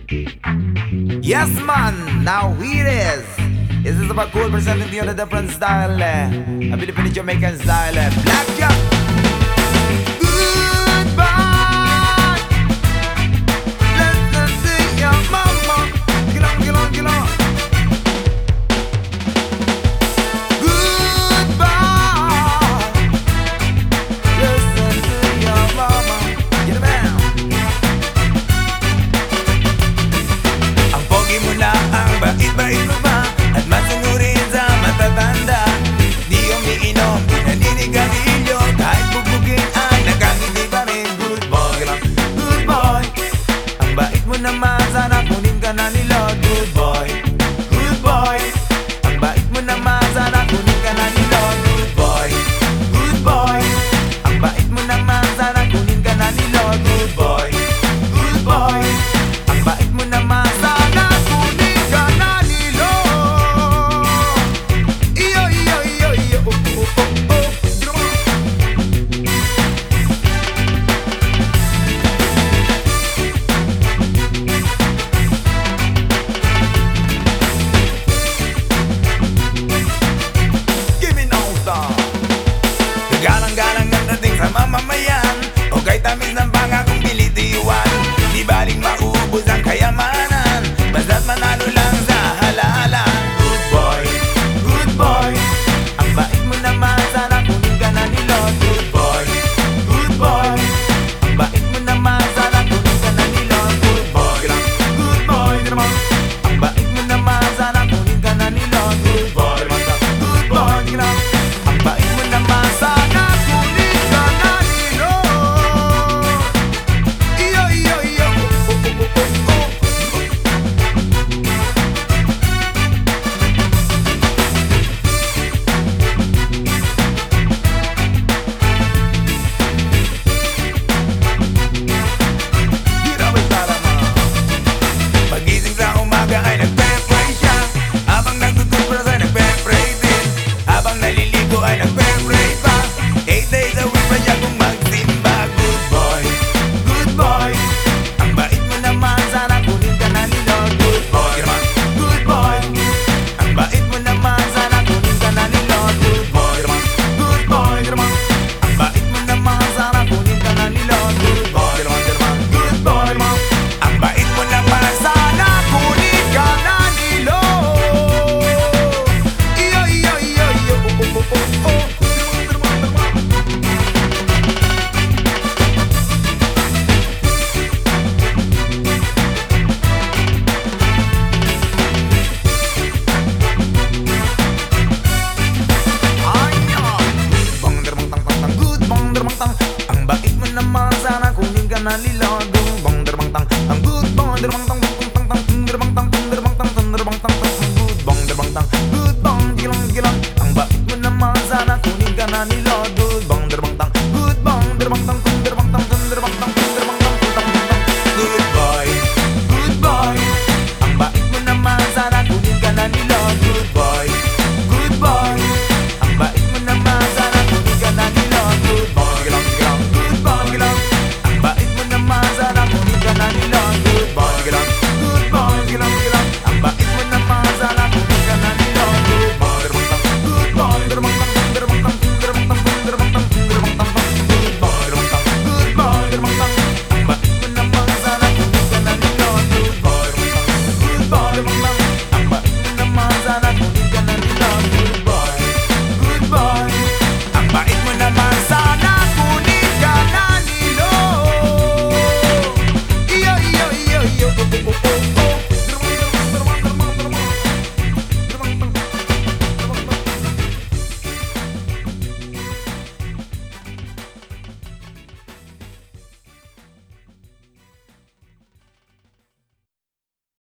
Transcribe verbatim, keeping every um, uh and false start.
Yes man, now here it is. This is about cool presenting to you on a different style, eh? A Filipino Jamaican style, eh? Black Jack. Goodbye. Let's see your mama. Get on, get on, get on. Goodbye. Listen to your mama. Get down. Ang pogi mo na, ang bait-bait mo pa, at masunurin sa matatanda. Di umiinom, di naninigarilyo, kahit bubugin ay nakangiti pa rin. Good boy lang, good boy. Ang bait mo naman, sana kunin ka na nila. Good boy.